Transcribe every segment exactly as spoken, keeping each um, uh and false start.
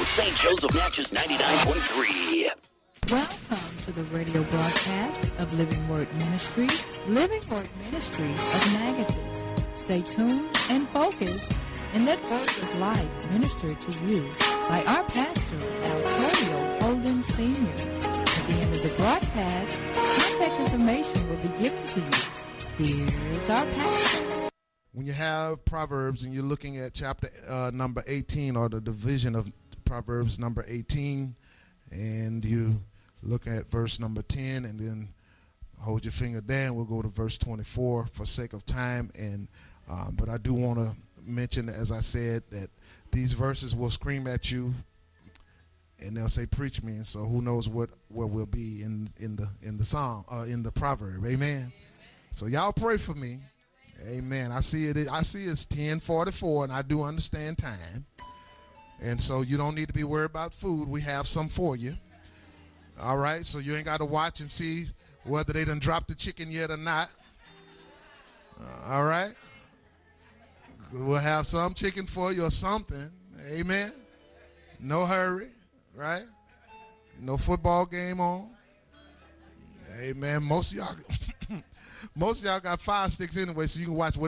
with Saint Joseph Natchez ninety-nine point three. Welcome to the radio broadcast of Living Word Ministries, Living Word Ministries of Natchez. Stay tuned and focused, and let words of life minister to you by our pastor, Antonio Holden Senior At the end of the broadcast, contact information will be given to you. Here's our pastor. When you have Proverbs and you're looking at chapter uh, number eighteen, or the division of Proverbs number eighteen, and you look at verse number ten, and then hold your finger down, we'll go to verse twenty-four for sake of time. And um, but I do want to mention, as I said, that these verses will scream at you and they'll say, preach me. And so who knows what what will be in in the in the song, uh, in the proverb. Amen. Amen. So y'all pray for me. Amen. I see it. I see it's ten forty-four, and I do understand time. And so you don't need to be worried about food. We have some for you. All right. So you ain't got to watch and see whether they done dropped the chicken yet or not. Uh, all right. We'll have some chicken for you or something. Amen. No hurry. Right. No football game on. Amen. Most of y'all. Most of y'all got fire sticks anyway, so you can watch what.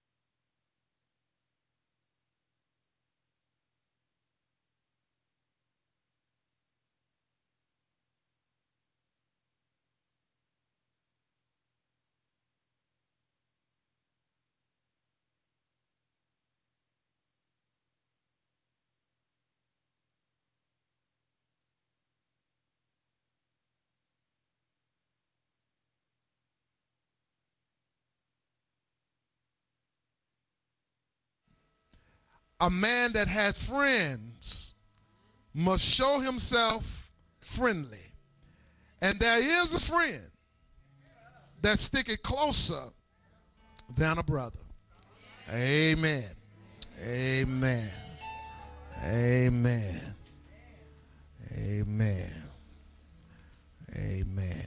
A man that has friends must show himself friendly. And there is a friend that sticketh closer than a brother. Amen. Amen. Amen. Amen. Amen.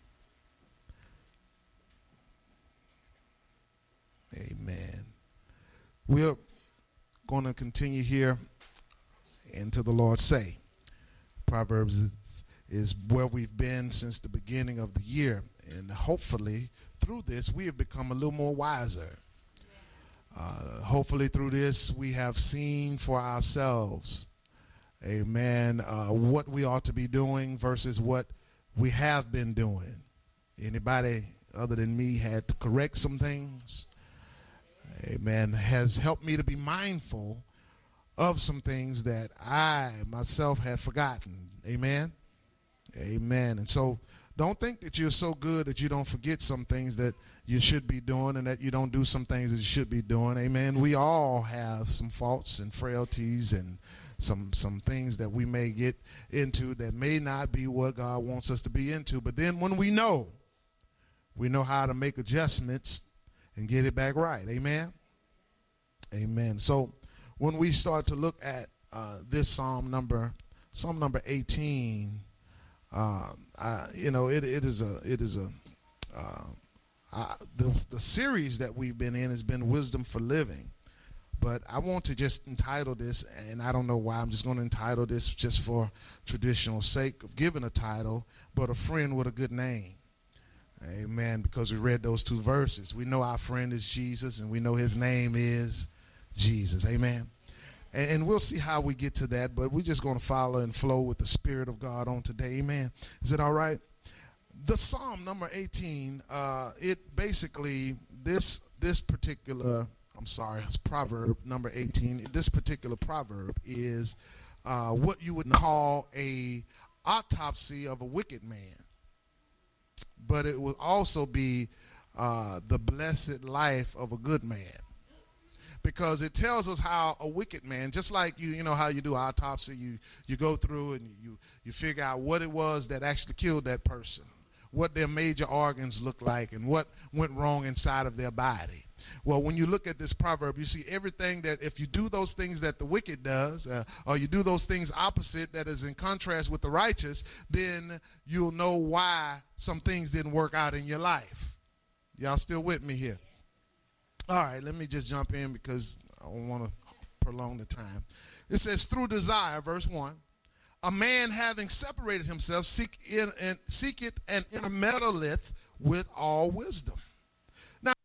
Amen. We're going to continue here until the Lord say. Proverbs is, is where we've been since the beginning of the year, and hopefully through this we have become a little more wiser. Uh, hopefully through this we have seen for ourselves, amen, uh, what we ought to be doing versus what we have been doing. Anybody other than me had to correct some things. Amen. Has helped me to be mindful of some things that I myself had forgotten. Amen. Amen. And so don't think that you're so good that you don't forget some things that you should be doing, and that you don't do some things that you should be doing. Amen. We all have some faults and frailties and some some things that we may get into that may not be what God wants us to be into. But then when we know, we know how to make adjustments and get it back right. Amen. Amen. So when we start to look at uh, this Psalm number, Psalm number eighteen, uh, I, you know, it it is a it is a uh, I, the the series that we've been in has been Wisdom for Living, but I want to just entitle this, and I don't know why I'm just going to entitle this just for traditional sake of giving a title, but a friend with a good name. Amen. Because we read those two verses. We know our friend is Jesus, and we know his name is Jesus. Amen. And, and we'll see how we get to that, but we're just going to follow and flow with the Spirit of God on today. Amen. Is it all right? The Psalm number eighteen, uh, it basically, this this particular, I'm sorry, it's proverb number eighteen. This particular proverb is uh, what you would call a autopsy of a wicked man. But it will also be uh, the blessed life of a good man, because it tells us how a wicked man, just like you, you know how you do autopsy, you you go through and you you figure out what it was that actually killed that person, what their major organs look like, and what went wrong inside of their body. Well, when you look at this proverb, you see everything that if you do those things that the wicked does, uh, or you do those things opposite that is in contrast with the righteous, then you'll know why some things didn't work out in your life. Y'all still with me here? All right, let me just jump in because I don't want to prolong the time. It says, through desire, verse one, a man having separated himself seek in, and seeketh and intermeddleth with all wisdom. Now,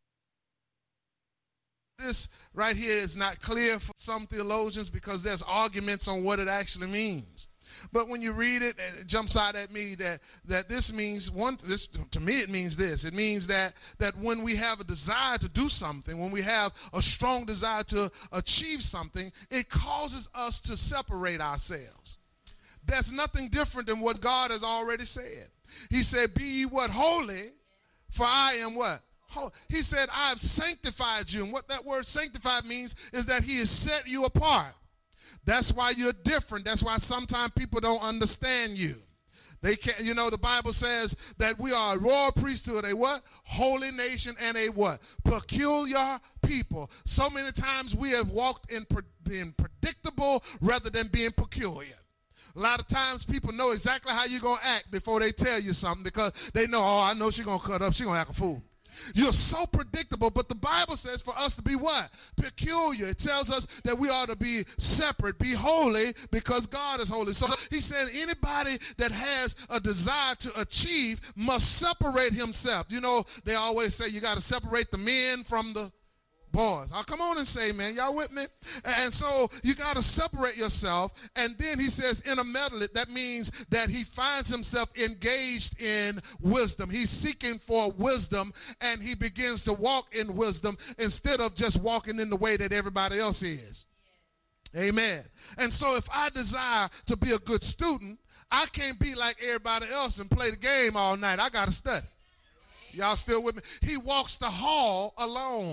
this right here is not clear for some theologians because there's arguments on what it actually means. But when you read it, it jumps out at me that that this means one. This to me, it means this. It means that that when we have a desire to do something, when we have a strong desire to achieve something, it causes us to separate ourselves. That's nothing different than what God has already said. He said, "Be ye what holy, for I am what." He said, "I have sanctified you." And what that word sanctified means is that he has set you apart. That's why you're different. That's why sometimes people don't understand you. They can't, you know, the Bible says that we are a royal priesthood, a what? Holy nation, and a what? Peculiar people. So many times we have walked in pre- being predictable rather than being peculiar. A lot of times people know exactly how you're going to act before they tell you something because they know, oh, I know she's going to cut up. She's going to act a fool. You're so predictable, but the Bible says for us to be what? Peculiar. It tells us that we ought to be separate, be holy, because God is holy. So he said anybody that has a desire to achieve must separate himself. You know, they always say you got to separate the men from the boys. I'll come on and say, man, y'all with me? And so you got to separate yourself. And then he says intermeddle it. That means that he finds himself engaged in wisdom. He's seeking for wisdom, and he begins to walk in wisdom instead of just walking in the way that everybody else is. Yeah. Amen. And so if I desire to be a good student, I can't be like everybody else and play the game all night. I got to study. Y'all still with me? He walks the hall alone.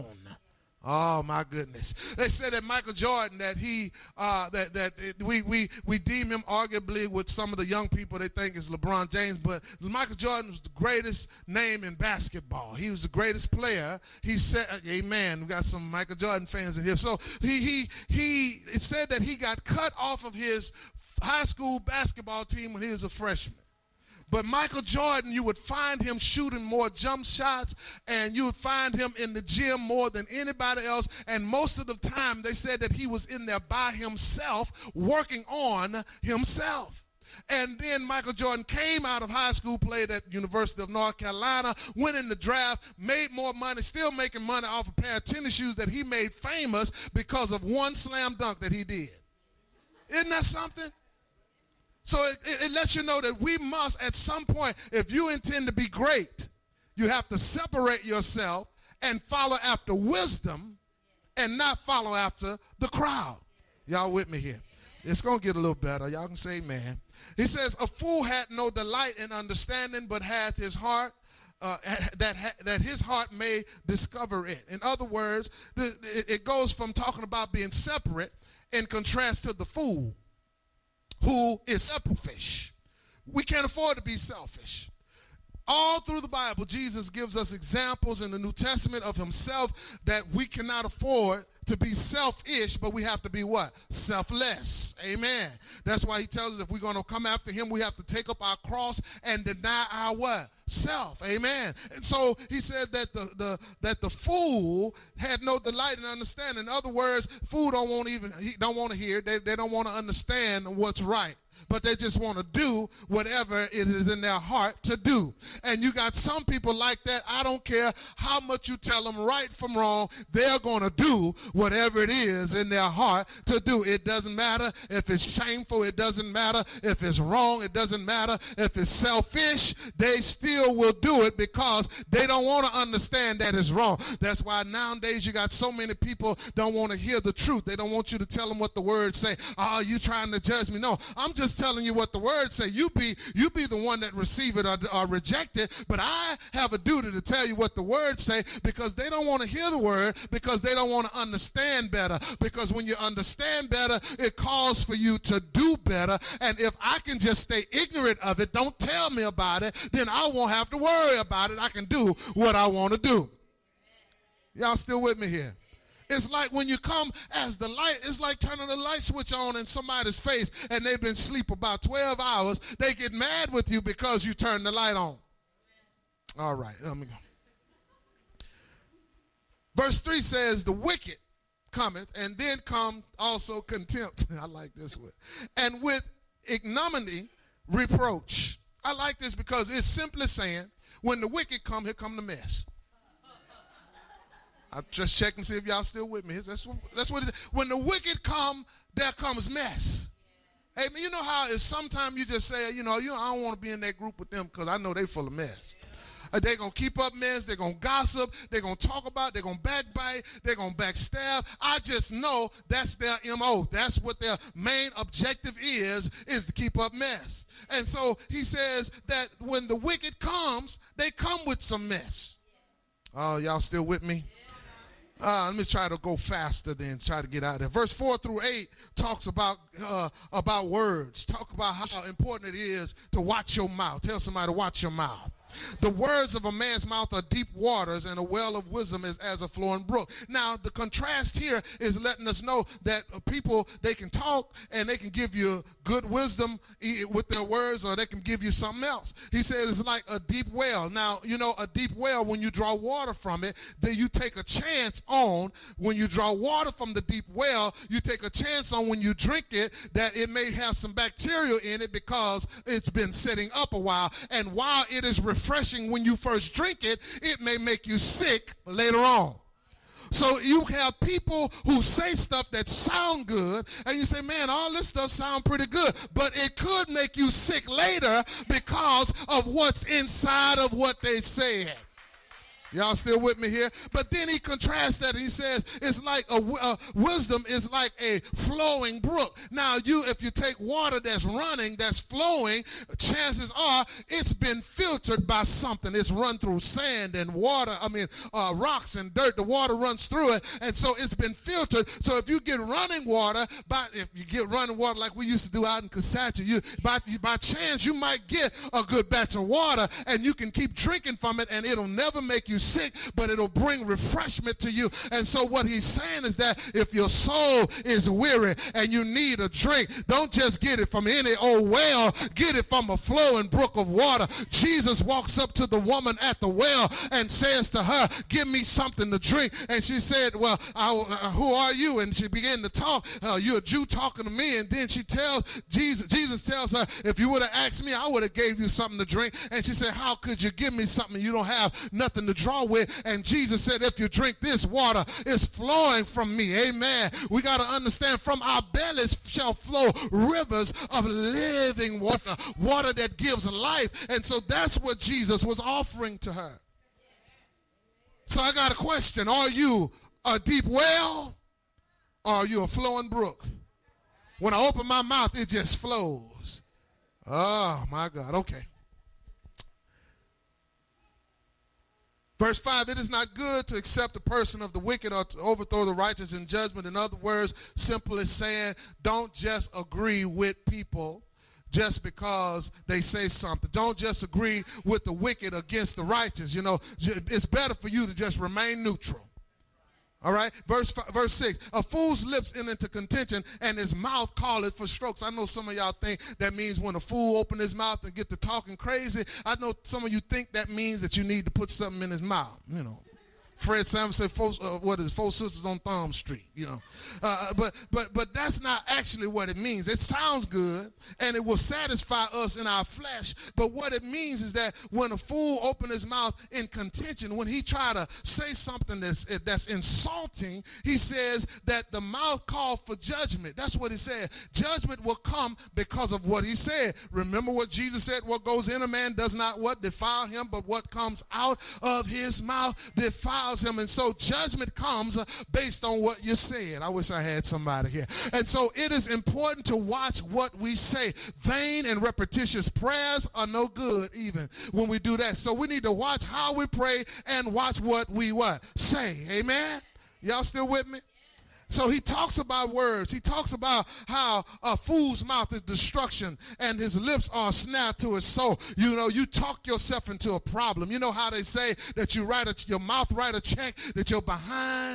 Oh my goodness! They said that Michael Jordan, that he, uh, that that it, we we we deem him arguably with some of the young people they think is LeBron James, but Michael Jordan was the greatest name in basketball. He was the greatest player. He said, "Amen." We got some Michael Jordan fans in here. So he he he. It said that he got cut off of his high school basketball team when he was a freshman. But Michael Jordan, you would find him shooting more jump shots, and you would find him in the gym more than anybody else. And most of the time, they said that he was in there by himself, working on himself. And then Michael Jordan came out of high school, played at University of North Carolina, went in the draft, made more money, still making money off a pair of tennis shoes that he made famous because of one slam dunk that he did. Isn't that something? So it, it, it lets you know that we must, at some point, if you intend to be great, you have to separate yourself and follow after wisdom and not follow after the crowd. Y'all with me here? It's going to get a little better. Y'all can say amen. He says, a fool had no delight in understanding, but hath his heart, uh, that, ha- that his heart may discover it. In other words, the, it, it goes from talking about being separate in contrast to the fool, who is selfish. We can't afford to be selfish. All through the Bible, Jesus gives us examples in the New Testament of himself that we cannot afford to be selfish, but we have to be what? Selfless. Amen. That's why he tells us if we're going to come after him, we have to take up our cross and deny our what? Self. Amen. And so he said that the, the that the fool had no delight in understanding. In other words, fool don't want even he don't want to hear. They, they don't want to understand what's right, but they just want to do whatever it is in their heart to do. And you got some people like that. I don't care how much you tell them right from wrong, they're going to do whatever it is in their heart to do. It doesn't matter if it's shameful. It doesn't matter if it's wrong. It doesn't matter if it's selfish. They still will do it because they don't want to understand that it's wrong. That's why nowadays you got so many people don't want to hear the truth. They don't want you to tell them what the words say. Oh, you trying to judge me? No, I'm just telling you what the words say. You be you be the one that receive it or, or reject it, but I have a duty to tell you what the words say because they don't want to hear the word because they don't want to understand better. Because when you understand better, it calls for you to do better. And if I can just stay ignorant of it, don't tell me about it, then I won't have to worry about it. I can do what I want to do. Y'all still with me here? It's like when you come as the light, it's like turning the light switch on in somebody's face and they've been asleep about twelve hours. They get mad with you because you turn the light on. All right, let me go. Verse three says, the wicked cometh, and then come also contempt. I like this one. And with ignominy, reproach. I like this because it's simply saying, when the wicked come, here come the mess. I'm just checking to see if y'all still with me. That's what, that's what it is. When the wicked come, there comes mess. Hey, man, you know how it's sometimes you just say, you know, you know, I don't want to be in that group with them because I know they full of mess. Uh, they're going to keep up mess. They're going to gossip. They're going to talk about. They're going to backbite. They're going to backstab. I just know that's their M O. That's what their main objective is, is to keep up mess. And so he says that when the wicked comes, they come with some mess. Oh, y'all still with me? Uh, let me try to go faster than try to get out there. Verse four through eight talks about uh, about words. Talk about how important it is to watch your mouth. Tell somebody to watch your mouth. The words of a man's mouth are deep waters, and a well of wisdom is as a flowing brook. Now, the contrast here is letting us know that people, they can talk and they can give you good wisdom with their words, or they can give you something else. He says it's like a deep well. Now, you know, a deep well, when you draw water from it, then you take a chance on, when you draw water from the deep well, you take a chance on when you drink it that it may have some bacteria in it because it's been sitting up a while. And while it is refreshing, refreshing when you first drink it, it may make you sick later on. So you have people who say stuff that sound good, and you say, man, all this stuff sound pretty good, but it could make you sick later because of what's inside of what they said. Y'all still with me here? But then he contrasts that. He says it's like a, a wisdom is like a flowing brook. Now, you, if you take water that's running, that's flowing, chances are it's been filtered by something. It's run through sand and water. I mean, uh, rocks and dirt. The water runs through it, and so it's been filtered. So if you get running water, by if you get running water like we used to do out in Cosacha, you by by chance you might get a good batch of water, and you can keep drinking from it, and it'll never make you sick, but it'll bring refreshment to you. And so what he's saying is that if your soul is weary and you need a drink, don't just get it from any old well, get it from a flowing brook of water. Jesus walks up to the woman at the well and says to her, give me something to drink. And she said, well, I, uh, who are you? And she began to talk. Uh, you're a Jew talking to me. And then she tells Jesus, Jesus tells her, if you would have asked me, I would have gave you something to drink. And she said, how could you give me something you don't have nothing to draw with? And Jesus said, if you drink this water, it's flowing from me. Amen. We got to understand, from our bellies shall flow rivers of living water, water that gives life. And so that's what Jesus was offering to her. So I got a question. Are you a deep well, or are you a flowing brook? When I open my mouth, it just flows. Oh, my God. Okay. Verse five, it is not good to accept the person of the wicked or to overthrow the righteous in judgment. In other words, simply saying, don't just agree with people just because they say something. Don't just agree with the wicked against the righteous. You know, it's better for you to just remain neutral. All right, verse five, verse six, a fool's lips enter into contention, and his mouth calleth for strokes. I know some of y'all think that means when a fool open his mouth and get to talking crazy. I know some of you think that means that you need to put something in his mouth, you know. Fred Sam said, four, uh, what is Four Sisters on Thumb Street, you know. Uh, but but but that's not actually what it means. It sounds good, and it will satisfy us in our flesh. But what it means is that when a fool open his mouth in contention, when he try to say something that's that's insulting, he says that the mouth called for judgment. That's what he said. Judgment will come because of what he said. Remember what Jesus said, what goes in a man does not what? Defile him, but what comes out of his mouth defiles him. And so judgment comes based on what you said. I wish I had somebody here. And so it is important to watch what we say. Vain and repetitious prayers are no good even when we do that. So we need to watch how we pray and watch what we what? Say. Amen? Y'all still with me? So he talks about words. He talks about how a fool's mouth is destruction and his lips are a snare to his soul. You know, you talk yourself into a problem. You know how they say that you write a, your mouth write a check that your behind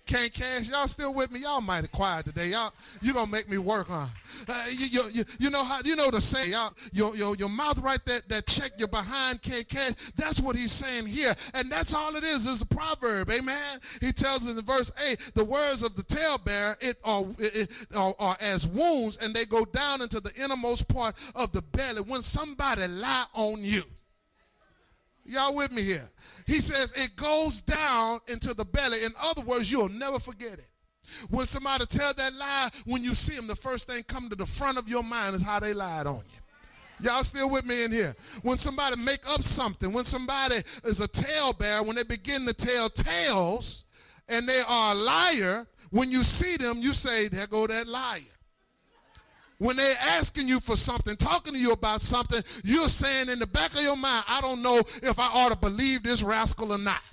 Can't cash. Y'all still with me? Y'all mighty quiet today. Y'all, you gonna make me work, huh? Uh, you, you, you, you know how you know the saying, y'all, your, your, your mouth right that, that check you're behind can't cash. That's what he's saying here. And that's all it is, is a proverb. Amen. He tells us in verse eight, the words of the talebearer it are, it, are, are as wounds, and they go down into the innermost part of the belly when somebody lie on you. Y'all with me here? He says it goes down into the belly. In other words, you'll never forget it. When somebody tell that lie, when you see them, the first thing come to the front of your mind is how they lied on you. Y'all still with me in here? When somebody make up something, when somebody is a talebearer, when they begin to tell tales and they are a liar, when you see them, you say, there go that liar. When they're asking you for something, talking to you about something, you're saying in the back of your mind, I don't know if I ought to believe this rascal or not.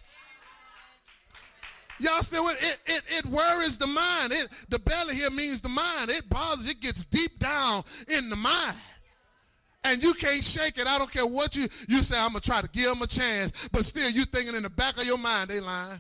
Y'all still with it? It, it worries the mind. It, the belly here means the mind. It bothers, it gets deep down in the mind. And you can't shake it. I don't care what you, you say, I'm going to try to give them a chance. But still, you thinking in the back of your mind, they lying.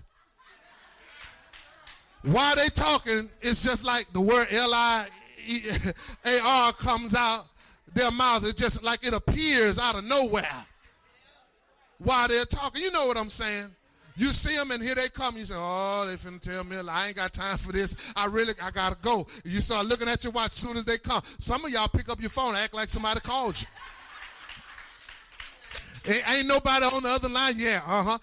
While they talking, it's just like the word L I A R comes out their mouth. It's just like it appears out of nowhere while they're talking. You know what I'm saying? You see them and here they come. You say, oh, they finna tell me I ain't got time for this. I really, I gotta go. You start looking at your watch as soon as they come. Some of y'all pick up your phone and act like somebody called you. Ain't, ain't nobody on the other line. Yeah, uh-huh.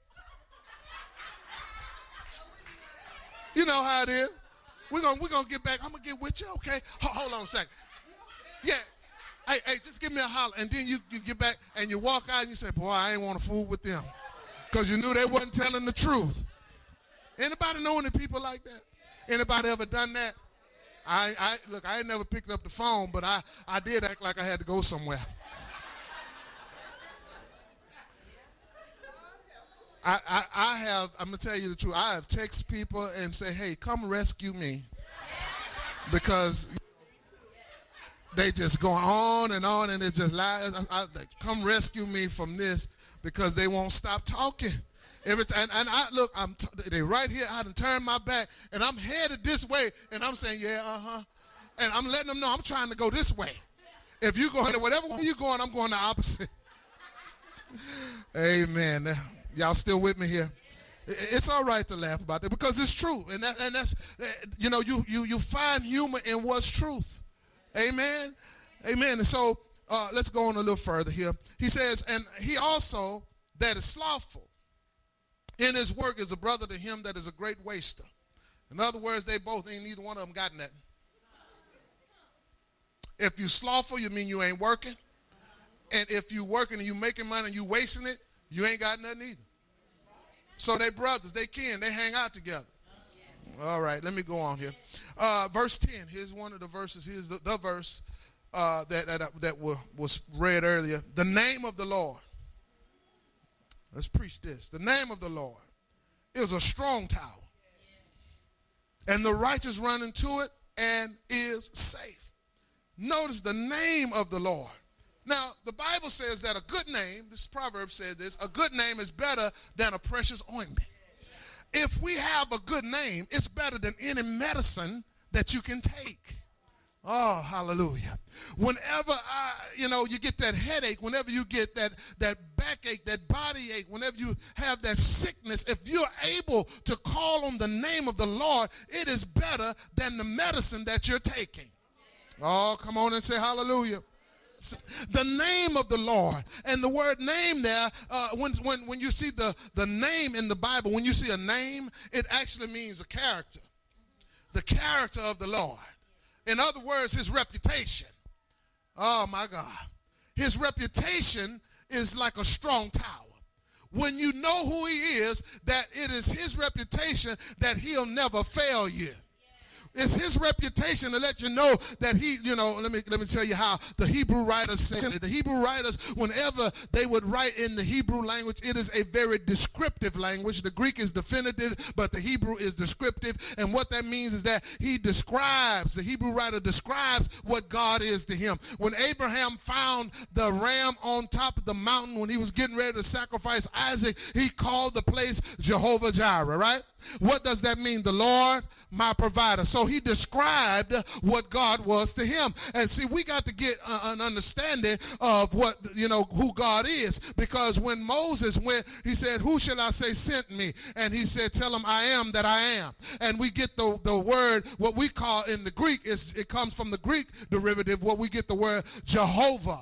You know how it is. We're gonna we're gonna get back. I'm gonna get with you, okay? Hold, hold on a second. Yeah. Hey, hey, just give me a holler. And then you, you get back and you walk out and you say, boy, I ain't want to fool with them. Because you knew they wasn't telling the truth. Anybody know any people like that? Anybody ever done that? I I look, I ain't never picked up the phone, but I, I did act like I had to go somewhere. I, I, I have, I'm going to tell you the truth, I have text people and say, hey, come rescue me. Because they just go on and on and they just lie. I, I, come rescue me from this because they won't stop talking. Every time, and, and I look, I'm t- they right here, I done turned my back and I'm headed this way and I'm saying, yeah, uh-huh. And I'm letting them know I'm trying to go this way. If you going, whatever way you're going, I'm going the opposite. Amen. Y'all still with me here? It's all right to laugh about that because it's true. And that, and that's, you know, you, you, you find humor in what's truth. Amen? Amen. And so uh, let's go on a little further here. He says, and he also that is slothful in his work is a brother to him that is a great waster. In other words, they both ain't neither one of them got nothing. If you slothful, you mean you ain't working. And if you working and you making money and you wasting it, you ain't got nothing either. So they brothers, they kin, they hang out together. All right, let me go on here. Uh, verse ten, here's one of the verses. Here's the, the verse uh, that, that, that were, was read earlier. The name of the Lord. Let's preach this. The name of the Lord is a strong tower. And the righteous run into it and is safe. Notice the name of the Lord. Now, the Bible says that a good name, this proverb says this, a good name is better than a precious ointment. If we have a good name, it's better than any medicine that you can take. Oh, hallelujah. Whenever, I, you know, you get that headache, whenever you get that, that backache, that body ache, whenever you have that sickness, if you're able to call on the name of the Lord, it is better than the medicine that you're taking. Oh, come on and say hallelujah. The name of the Lord. And the word name there, uh, when, when, when you see the, the name in the Bible, when you see a name, it actually means a character. The character of the Lord. In other words, his reputation. Oh, my God. His reputation is like a strong tower. When you know who he is, that it is his reputation that he'll never fail you. It's his reputation to let you know that he, you know, let me let me tell you how the Hebrew writers say it. The Hebrew writers, whenever they would write in the Hebrew language, it is a very descriptive language. The Greek is definitive, but the Hebrew is descriptive. And what that means is that he describes, the Hebrew writer describes what God is to him. When Abraham found the ram on top of the mountain when he was getting ready to sacrifice Isaac, he called the place Jehovah Jireh, right? What does that mean? The Lord, my provider. So he described what God was to him. And see, we got to get uh, an understanding of what, you know, who God is. Because when Moses went, he said, who shall I say sent me? And he said, tell him I am that I am. And we get the, the word, what we call in the Greek, is it comes from the Greek derivative, what we get the word Jehovah.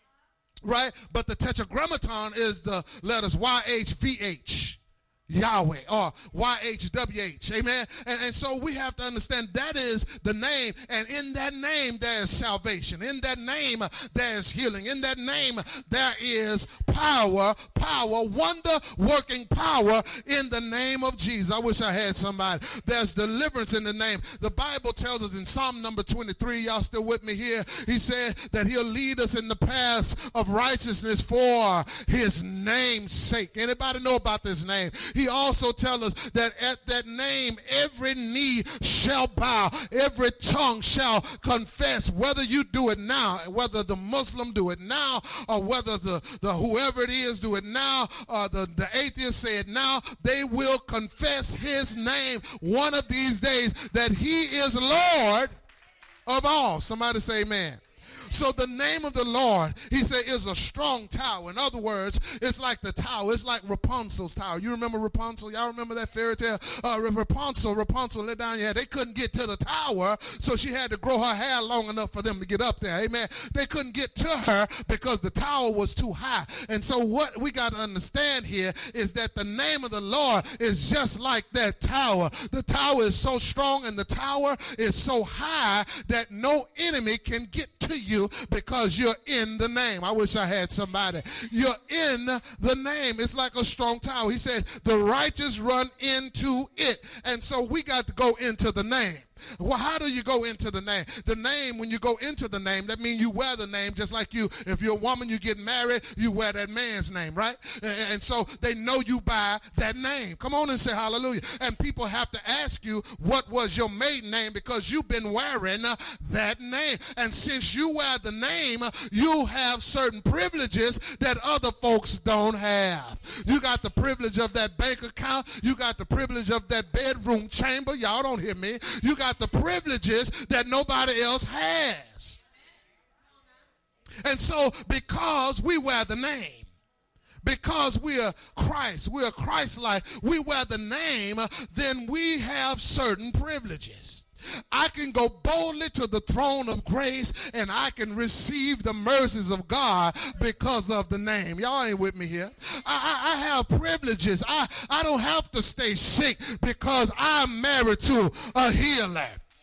Right? But the tetragrammaton is the letters Y H V H. Yahweh or Y H W H, amen. And, and so we have to understand that is the name, and in that name there is salvation. In that name there is healing. In that name there is power, power, wonder working power in the name of Jesus. I wish I had somebody. There's deliverance in the name. The Bible tells us in Psalm number twenty-three, y'all still with me here? He said that he'll lead us in the paths of righteousness for his name's sake. Anybody know about this name? He also tells us that at that name, every knee shall bow, every tongue shall confess, whether you do it now, whether the Muslim do it now, or whether the, the whoever it is do it now, or the, the atheist say it now, they will confess his name one of these days, that he is Lord of all. Somebody say amen. So the name of the Lord, he said, is a strong tower. In other words, it's like the tower. It's like Rapunzel's tower. You remember Rapunzel? Y'all remember that fairy tale? Uh, Rapunzel, Rapunzel let down your hair. They couldn't get to the tower, so she had to grow her hair long enough for them to get up there. Amen. They couldn't get to her because the tower was too high. And so what we got to understand here is that the name of the Lord is just like that tower. The tower is so strong and the tower is so high that no enemy can get to you because you're in the name. I wish I had somebody. You're in the name. It's like a strong tower. He said, the righteous run into it. And so we got to go into the name. Well, how do you go into the name? The name, when you go into the name, that means you wear the name, just like you. If you're a woman, you get married, you wear that man's name, right? And so they know you by that name. Come on and say hallelujah. And people have to ask you, what was your maiden name? Because you've been wearing that name. And since you wear the name, you have certain privileges that other folks don't have. You got the privilege of that bank account. You got the privilege of that bedroom chamber. Y'all don't hear me. You got the privileges that nobody else has. And so because we wear the name, because we are Christ, we are Christ-like, we wear the name, then we have certain privileges. I can go boldly to the throne of grace and I can receive the mercies of God because of the name. Y'all ain't with me here. I, I, I have privileges. I, I don't have to stay sick because I'm married to a healer.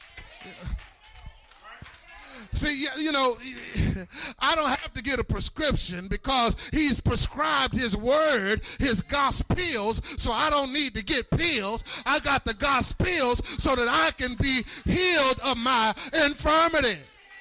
See, you know, I don't have to get a prescription because he's prescribed his word, his gospels, so I don't need to get pills. I got the gospels so that I can be healed of my infirmity.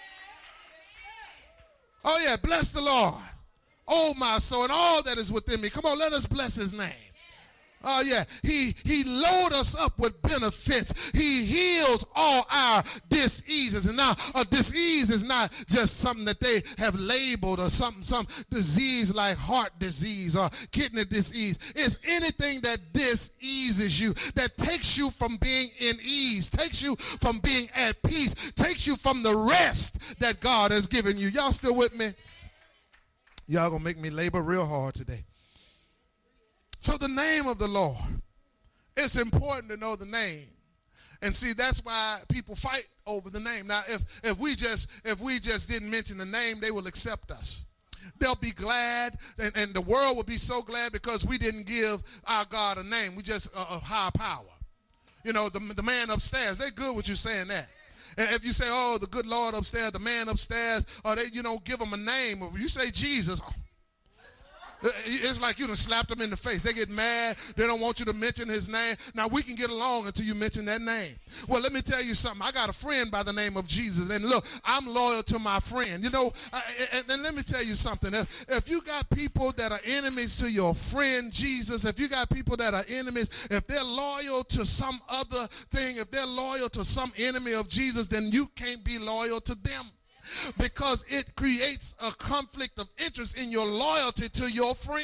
Oh, yeah, bless the Lord. Oh, my soul, and all that is within me. Come on, let us bless his name. Oh, yeah. He, he load us up with benefits. He heals all our diseases. And now a disease is not just something that they have labeled or something, some disease like heart disease or kidney disease. It's anything that diseases you, that takes you from being in ease, takes you from being at peace, takes you from the rest that God has given you. Y'all still with me? Y'all gonna make me labor real hard today. So the name of the Lord, it's important to know the name. And see, that's why people fight over the name. Now, if, if we just if we just didn't mention the name, they will accept us. They'll be glad, and, and the world will be so glad because we didn't give our God a name. We just, uh, a higher power. You know, the, the man upstairs, they're good with you saying that. And if you say, oh, the good Lord upstairs, the man upstairs, or they, you know, give them a name, or you say Jesus, it's like you done slapped them in the face. They get mad. They don't want you to mention his name. Now, we can get along until you mention that name. Well, let me tell you something. I got a friend by the name of Jesus. And look, I'm loyal to my friend. You know, I, and, and let me tell you something. If, if you got people that are enemies to your friend Jesus, if you got people that are enemies, if they're loyal to some other thing, if they're loyal to some enemy of Jesus, then you can't be loyal to them. Because it creates a conflict of interest in your loyalty to your friend.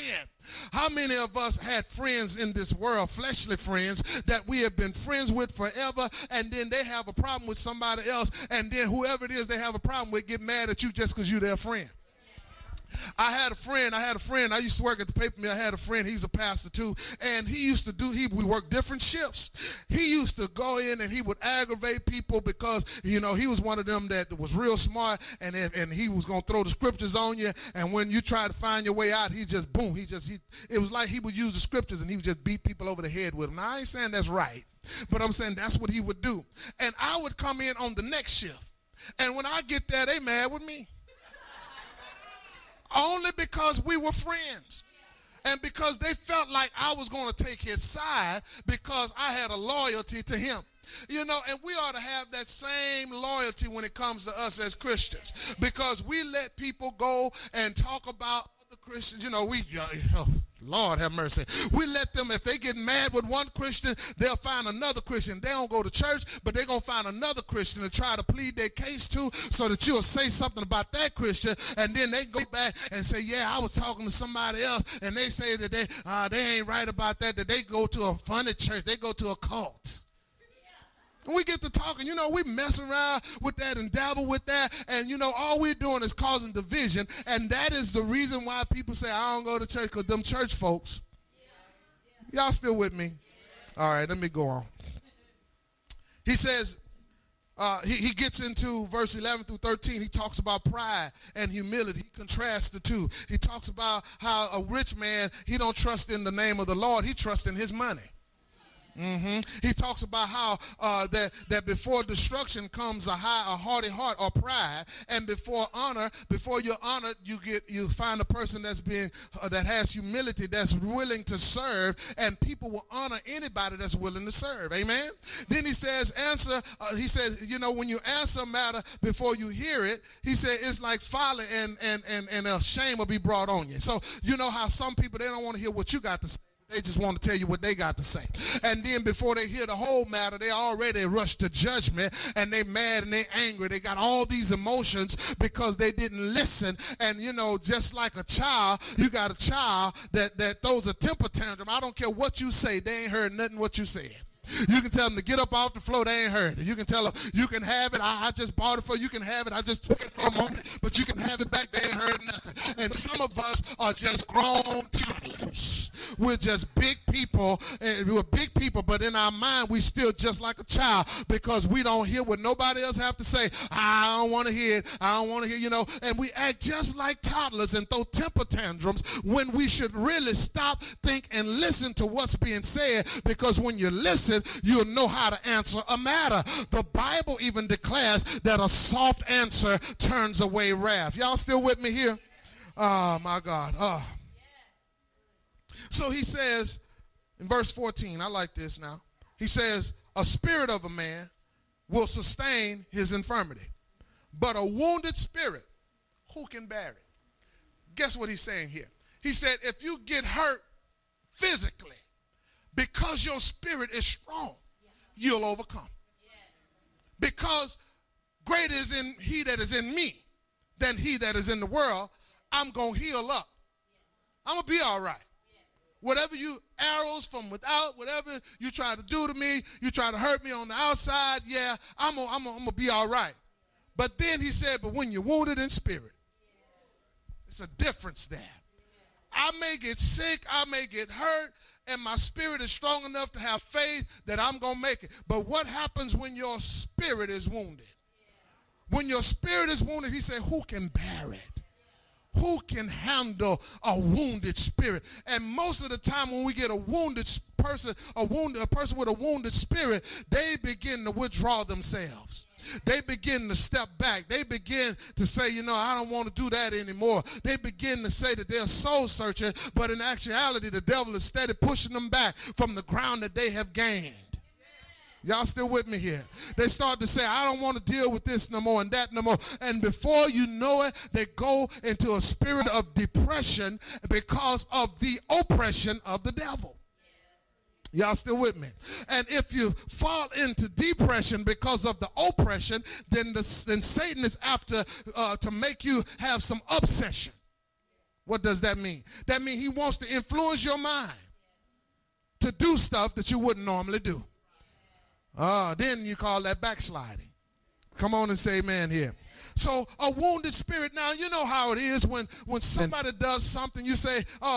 How many of us had friends in this world, fleshly friends, that we have been friends with forever, and then they have a problem with somebody else, and then whoever it is they have a problem with get mad at you just because you're their friend? I had a friend, I had a friend, I used to work at the paper mill. I had a friend, he's a pastor too, and he used to do, he we worked different shifts. He used to go in and he would aggravate people because, you know, he was one of them that was real smart, and if, and he was going to throw the scriptures on you, and when you try to find your way out, he just, boom, he just, he, it was like he would use the scriptures and he would just beat people over the head with them. Now, I ain't saying that's right, but I'm saying that's what he would do. And I would come in on the next shift, and when I get there, they mad with me. Only because we were friends. And because they felt like I was going to take his side because I had a loyalty to him. You know, and we ought to have that same loyalty when it comes to us as Christians. Because we let people go and talk about other Christians. You know, we, oh, Lord have mercy. We let them, if they get mad with one Christian, they'll find another Christian. They don't go to church, but they're going to find another Christian to try to plead their case to so that you'll say something about that Christian, and then they go back and say, yeah, I was talking to somebody else, and they say that they, uh, they ain't right about that, that they go to a funny church, they go to a cult. And we get to talking, you know, we mess around with that and dabble with that, and, you know, all we're doing is causing division, and that is the reason why people say, I don't go to church, because them church folks. Y'all still with me? All right, let me go on. He says, uh, he, he gets into verse eleven through thirteen. He talks about pride and humility. He contrasts the two. He talks about how a rich man, he don't trust in the name of the Lord. He trusts in his money. Mm-hmm. He talks about how uh, that, that before destruction comes a high, a haughty heart or pride, and before honor, before you're honored, you get you find a person that's being uh, that has humility, that's willing to serve, and people will honor anybody that's willing to serve. Amen. Then he says, answer. Uh, he says, you know, when you answer a matter before you hear it, he said it's like folly and and and and a shame will be brought on you. So you know how some people, they don't want to hear what you got to say. They just want to tell you what they got to say. And then before they hear the whole matter, they already rush to judgment, and they mad and they angry. They got all these emotions because they didn't listen. And, you know, just like a child, you got a child that, that throws a temper tantrum. I don't care what you say. They ain't heard nothing what you said. You can tell them to get up off the floor. They ain't heard it. You can tell them, you can have it. I, I just bought it for you. You can have it. I just took it for a moment, but you can have it back. They ain't heard nothing. And some of us are just grown toddlers. We're just big people. And we're big people, but in our mind, we still just like a child because we don't hear what nobody else have to say. I don't want to hear it. I don't want to hear, you know, and we act just like toddlers and throw temper tantrums when we should really stop, think, and listen to what's being said, because when you listen, you'll know how to answer a matter. The Bible even declares that a soft answer turns away wrath. Y'all still with me here? Oh, my God. Oh. So he says in verse fourteen, I like this now. He says, a spirit of a man will sustain his infirmity, but a wounded spirit, who can bear it? Guess what he's saying here? He said, if you get hurt physically, because your spirit is strong, you'll overcome. Because greater is in he that is in me than he that is in the world. I'm going to heal up. I'm going to be all right. Whatever you, arrows from without, whatever you try to do to me, you try to hurt me on the outside, yeah, I'm going I'm I'm to be all right. But then he said, but when you're wounded in spirit, it's a difference there. I may get sick, I may get hurt, and my spirit is strong enough to have faith that I'm going to make it. But what happens when your spirit is wounded? When your spirit is wounded, he said, who can bear it? Who can handle a wounded spirit? And most of the time when we get a wounded person, a wounded a person with a wounded spirit, they begin to withdraw themselves. They begin to step back. They begin to say, you know, I don't want to do that anymore. They begin to say that they're soul searching, but in actuality, the devil is steady pushing them back from the ground that they have gained. Y'all still with me here? They start to say, I don't want to deal with this no more and that no more. And before you know it, they go into a spirit of depression because of the oppression of the devil. Y'all still with me? And if you fall into depression because of the oppression, then, the, then Satan is after uh, to make you have some obsession. What does that mean? That means he wants to influence your mind to do stuff that you wouldn't normally do. Ah, uh, then you call that backsliding. Come on and say amen here. So a wounded spirit, now you know how it is when, when somebody does something, you say, oh,